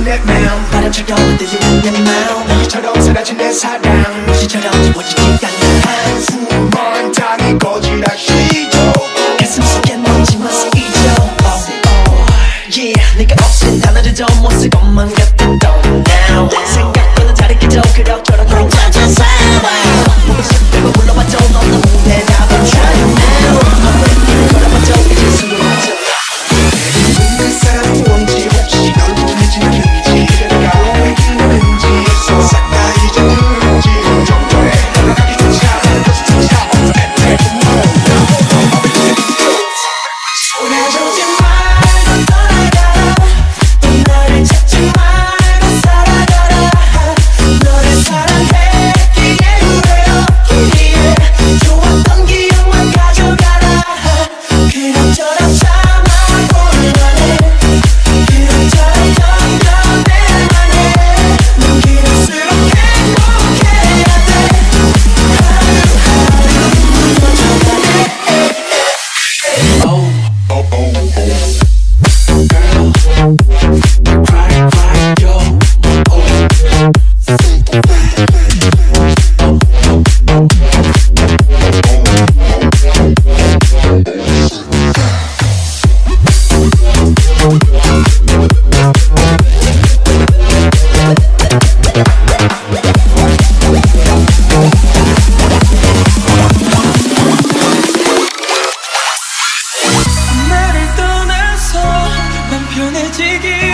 뜨거운 내 마음 바람처럼 흔들리는 내 마음 너희처럼 사라진 내 사랑 무시처럼 지워지지 않는 한숨만 땅이 거지라시죠 가슴 속에 먼지만 쓰이죠 Yeah 네가 없인 단어를 더 못 쓸 것만 같은 넌 now 생각보다 다르게도 그럭저럭 널 찾아서 보고 싶다고 불러봐도 넌 너무 대답은 try now 너의 걸어봐도 이제 수록하죠 내 사랑은 뭔지 혹시 널 보내진 않는지 그대가 왜 그러는지 싹 다 잊어버렸지 정도에 돌아가기조차 그것조차 없는 손해주지 말고 떠나가라 또 나를 찾지 말고 살아가라 너를 사랑했기에 후회였기에 좋았던 기억만 가져가라 그럭저럭 참아볼만해 그럭저럭 견뎌낼만해 넌 길을수록 행복해야 돼 하루하루 무너져가네 나를 떠나서 맘 편해지기